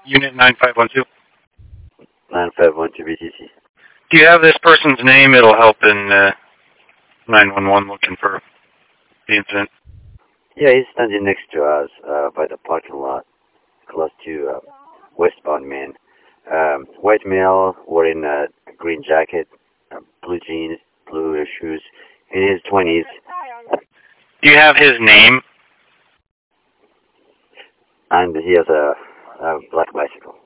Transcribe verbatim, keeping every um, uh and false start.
Unit nine five one two. nine five one two B T C. Do you have this person's name? It'll help in uh, nine one one looking for the incident. Yeah, he's standing next to us uh, by the parking lot, close to uh, westbound man. Um, white male wearing a green jacket, uh, blue jeans, blue shoes, in his twenties. Do you have his name? And he has a, a black bicycle.